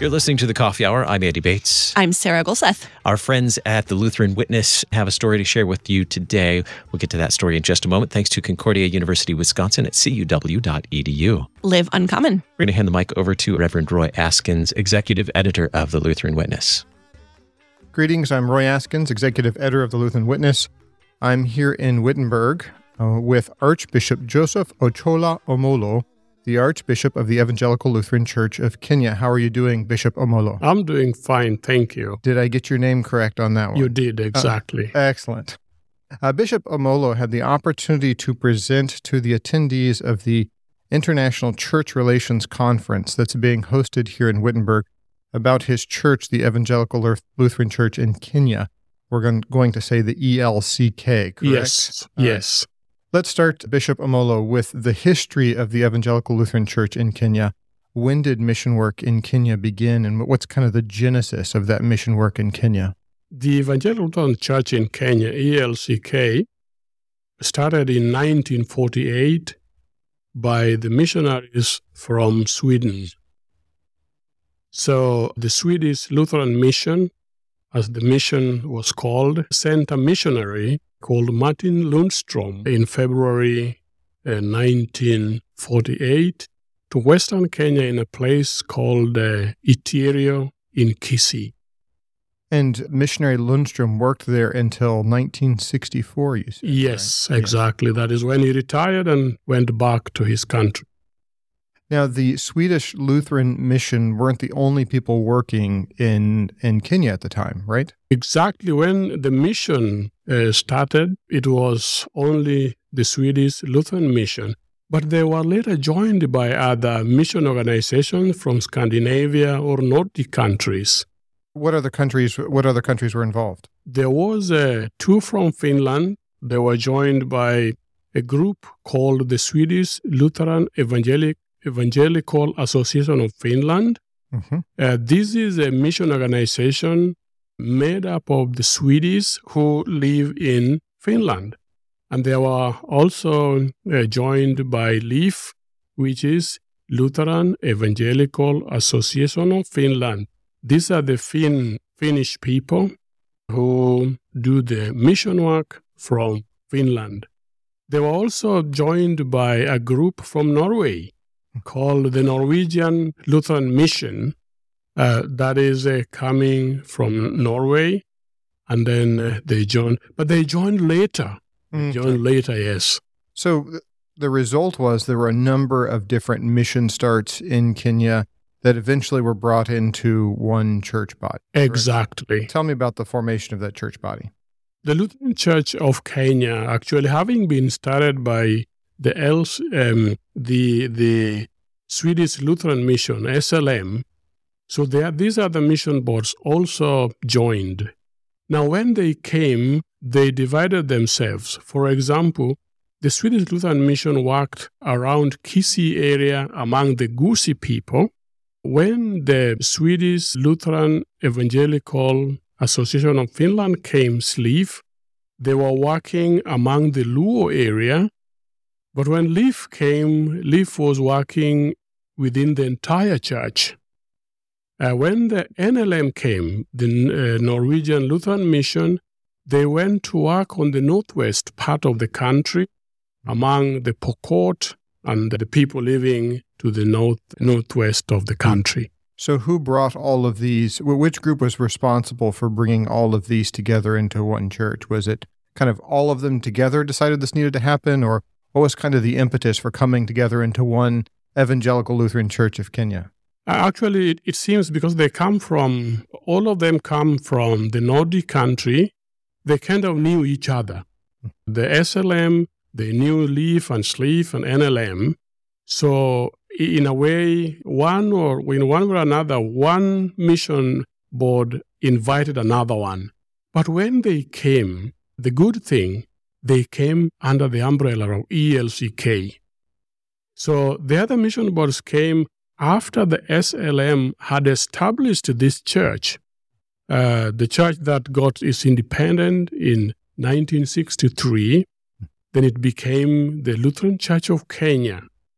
You're listening to The Coffee Hour. I'm Andy Bates. I'm Sarah Golseth. Our friends at the Lutheran Witness have a story to share with you today. We'll get to that story in just a moment, thanks to Concordia University, Wisconsin at cuw.edu. Live uncommon. We're going to hand the mic over to Reverend Roy Askins, Executive Editor of the Lutheran Witness. Greetings, I'm Roy Askins, Executive Editor of the Lutheran Witness. I'm here in Wittenberg with Archbishop Joseph Ochola Omolo, the Archbishop of the Evangelical Lutheran Church of Kenya. How are you doing, Bishop Omolo? I'm doing fine, thank you. Did I get your name correct on that one? You did, exactly. Excellent. Bishop Omolo had the opportunity to present to the attendees of the International Church Relations Conference that's being hosted here in Wittenberg about his church, the Evangelical Lutheran Church in Kenya. We're going to say the ELCK, correct? Yes. Let's start, Bishop Omolo, with the history of the Evangelical Lutheran Church in Kenya. When did mission work in Kenya begin, and what's kind of the genesis of that mission work in Kenya? The Evangelical Lutheran Church in Kenya, ELCK, started in 1948 by the missionaries from Sweden. So the Swedish Lutheran Mission, as the mission was called, sent a missionary called Martin Lundström in February 1948 to Western Kenya in a place called Itirio in Kisii. And missionary Lundström worked there until 1964, you said? Yes, right? Exactly. That is when he retired and went back to his country. Now, the Swedish Lutheran Mission weren't the only people working in Kenya at the time, right? Exactly. When the mission started, it was only the Swedish Lutheran Mission. But they were later joined by other mission organizations from Scandinavia or Nordic countries. What other countries were involved? There was two from Finland. They were joined by a group called the Swedish Lutheran Evangelical Association of Finland. Mm-hmm. This is a mission organization made up of the Swedes who live in Finland. And they were also joined by LIF, which is Lutheran Evangelical Association of Finland. These are the Finnish people who do the mission work from Finland. They were also joined by a group from Norway called the Norwegian Lutheran Mission. That is coming from Norway. And then they joined later. Yes. So the result was there were a number of different mission starts in Kenya that eventually were brought into one church body. Exactly. Right? Tell me about the formation of that church body. The Lutheran Church of Kenya, actually having been started by the Swedish Lutheran Mission, SLM, so these are the mission boards also joined. Now, when they came, they divided themselves. For example, the Swedish Lutheran Mission worked around Kisii area among the Gusi people. When the Swedish Lutheran Evangelical Association of Finland came, LIF, they were working among the Luo area. But when LIF came, LIF was working within the entire church. When the NLM came, the Norwegian Lutheran Mission, they went to work on the northwest part of the country among the Pokot and the people living to the northwest of the country. So who brought all of these? Which group was responsible for bringing all of these together into one church? Was it kind of all of them together decided this needed to happen, or what was kind of the impetus for coming together into one Evangelical Lutheran Church of Kenya? Actually, it seems because all of them come from the Nordic country, they kind of knew each other. The SLM, they knew LIF and SLIF and NLM. So in a way, one way or another, one mission board invited another one. But when they came, the good thing, they came under the umbrella of ELCK. So the other mission boards came after the SLM had established this church. The church that got its independence in 1963, then it became the Lutheran Church of Kenya.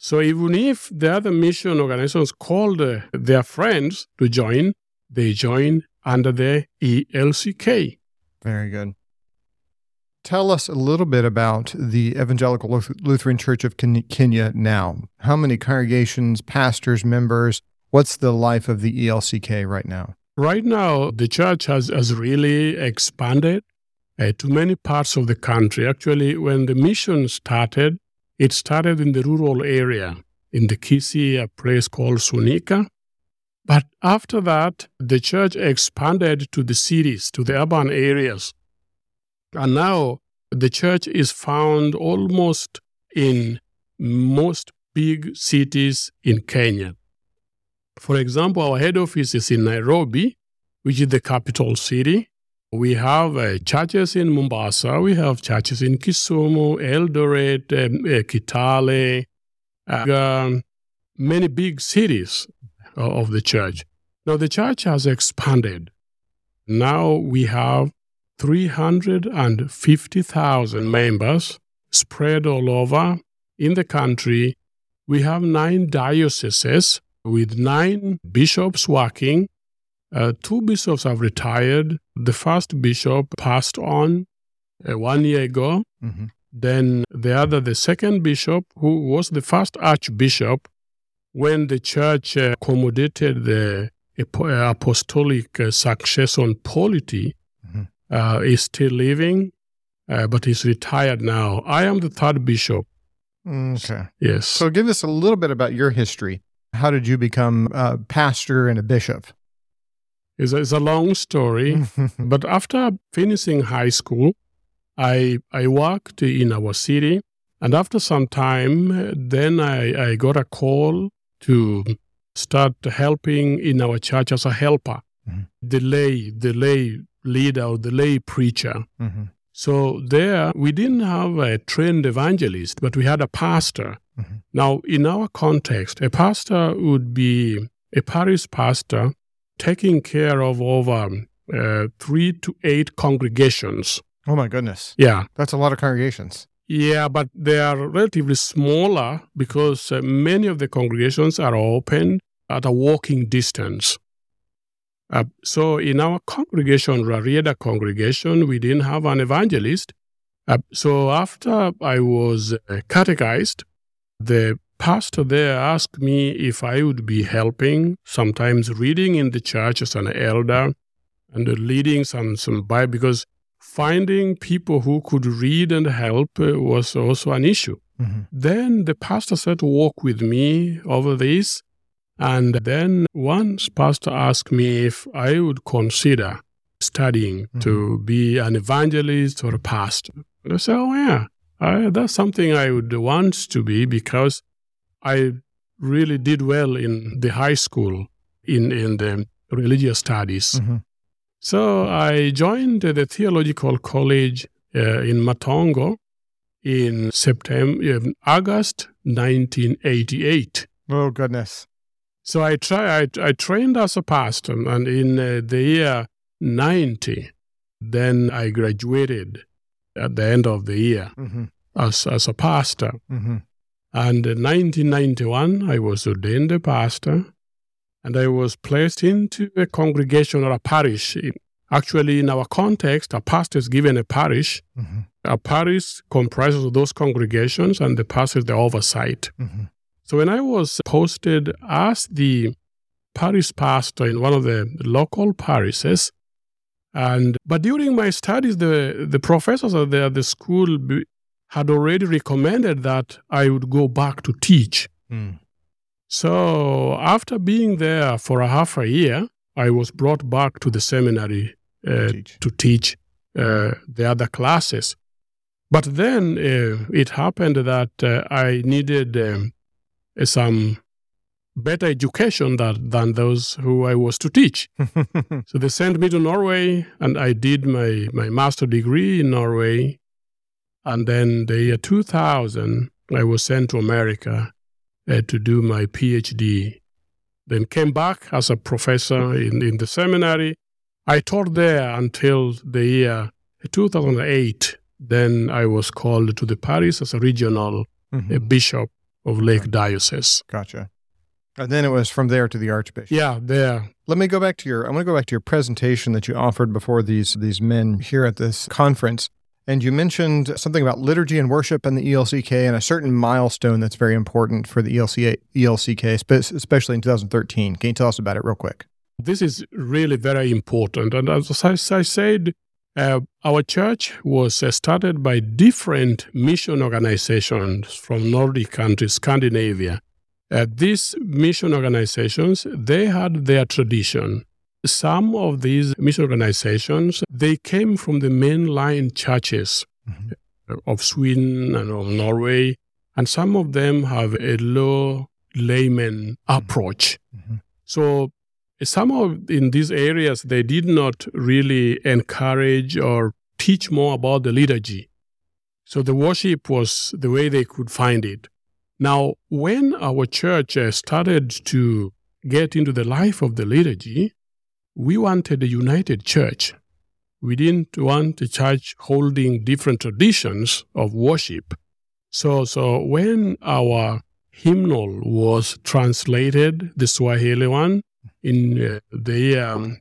So even if the other mission organizations called their friends to join, they join under the ELCK. Very good. Tell us a little bit about the Evangelical Lutheran Church of Kenya now. How many congregations, pastors, members? What's the life of the ELCK right now? Right now, the church has really expanded to many parts of the country. Actually, when the mission started, it started in the rural area, in the Kisii, a place called Sunika. But after that, the church expanded to the cities, to the urban areas. And now the church is found almost in most big cities in Kenya. For example, our head office is in Nairobi, which is the capital city. We have churches in Mombasa, we have churches in Kisumu, Eldoret, Kitale, many big cities of the church. Now, the church has expanded. Now we have 350,000 members spread all over in the country. We have 9 dioceses with 9 bishops working. 2 bishops have retired. The first bishop passed on 1 year ago. Mm-hmm. Then the second bishop, who was the first archbishop, when the church accommodated the apostolic succession polity, mm-hmm. Is still living, but he's retired now. I am the third bishop. Okay. Yes. So give us a little bit about your history. How did you become a pastor and a bishop? It's a long story, but after finishing high school, I worked in our city, and after some time, then I got a call to start helping in our church as a helper, mm-hmm. the lay leader or the lay preacher. Mm-hmm. So there, we didn't have a trained evangelist, but we had a pastor. Mm-hmm. Now, in our context, a pastor would be a parish pastor taking care of over 3 to 8 congregations. Oh, my goodness. Yeah. That's a lot of congregations. Yeah, but they are relatively smaller because many of the congregations are open at a walking distance. So in our congregation, Rarieda congregation, we didn't have an evangelist. So after I was catechized, the pastor there asked me if I would be helping, sometimes reading in the church as an elder and leading some Bible, because finding people who could read and help was also an issue. Mm-hmm. Then the pastor said to walk with me over this. And then once pastor asked me if I would consider studying mm-hmm. to be an evangelist or a pastor. And I said, oh yeah, that's something I would want to be, because I really did well in the high school in the religious studies. Mm-hmm. So I joined the theological college in Matongo in August 1988. Oh, goodness. So I trained as a pastor, and in the year 90, then I graduated at the end of the year mm-hmm. as a pastor. Mm-hmm. And in 1991, I was ordained a pastor, and I was placed into a congregation or a parish. Actually, in our context, a pastor is given a parish. Mm-hmm. A parish comprises of those congregations, and the pastor is the oversight. Mm-hmm. So when I was posted as the parish pastor in one of the local parishes, but during my studies, the professors at the school had already recommended that I would go back to teach. Mm. So after being there for a half a year, I was brought back to the seminary to teach the other classes. But then it happened that I needed some better education than those who I was to teach. So they sent me to Norway, and I did my master's degree in Norway. And then the year 2000, I was sent to America to do my PhD. Then came back as a professor in the seminary. I taught there until the year 2008. Then I was called to the parish as a regional mm-hmm. bishop. of Lake Diocese. Gotcha. And then it was from there to the Archbishop. Yeah, there. I want to go back to your presentation that you offered before these men here at this conference. And you mentioned something about liturgy and worship and the ELCK and a certain milestone that's very important for the ELCK, especially in 2013. Can you tell us about it real quick? This is really very important. And as I said, our church was started by different mission organizations from Nordic countries, Scandinavia. These mission organizations, they had their tradition. Some of these mission organizations, they came from the mainline churches of Sweden and of Norway, and some of them have a low layman approach. So in these areas, they did not really encourage or teach more about the liturgy. So the worship was the way they could find it. Now, when our church started to get into the life of the liturgy, we wanted a united church. We didn't want a church holding different traditions of worship. So when our hymnal was translated, the Swahili one, in the year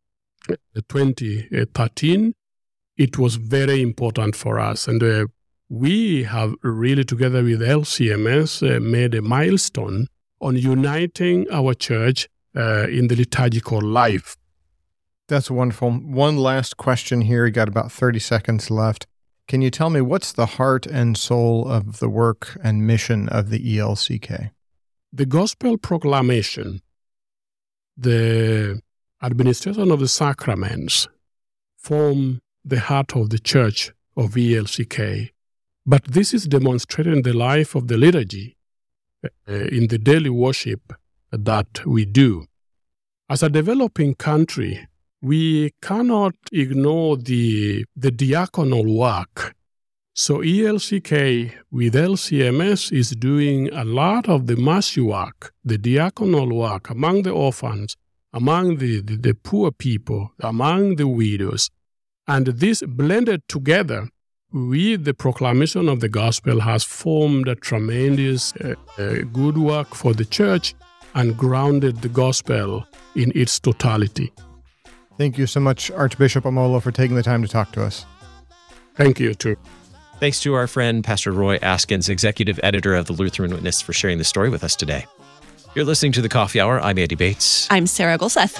2013, it was very important for us. And we have really, together with LCMS, made a milestone on uniting our church in the liturgical life. That's wonderful. One last question here. We got about 30 seconds left. Can you tell me what's the heart and soul of the work and mission of the ELCK? The gospel proclamation, the administration of the sacraments form the heart of the church of ELCK. But this is demonstrated in the life of the liturgy, in the daily worship that we do. As a developing country, we cannot ignore the diaconal work. So ELCK with LCMS is doing a lot of the mercy work, the diaconal work among the orphans, among the poor people, among the widows. And this blended together with the proclamation of the gospel has formed a tremendous good work for the church and grounded the gospel in its totality. Thank you so much, Archbishop Omolo, for taking the time to talk to us. Thank you, too. Thanks to our friend, Pastor Roy Askins, executive editor of the Lutheran Witness, for sharing the story with us today. You're listening to The Coffee Hour. I'm Andy Bates. I'm Sarah Golseth.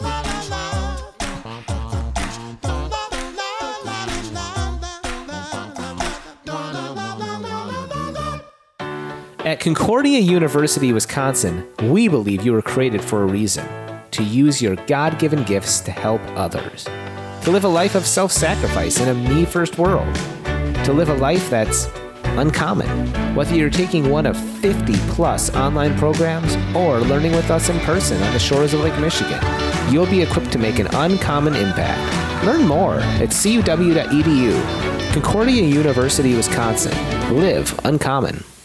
At Concordia University, Wisconsin, we believe you were created for a reason: to use your God-given gifts to help others, to live a life of self-sacrifice in a me-first world, to live a life that's uncommon. Whether you're taking one of 50-plus online programs or learning with us in person on the shores of Lake Michigan, you'll be equipped to make an uncommon impact. Learn more at cuw.edu. Concordia University, Wisconsin. Live uncommon.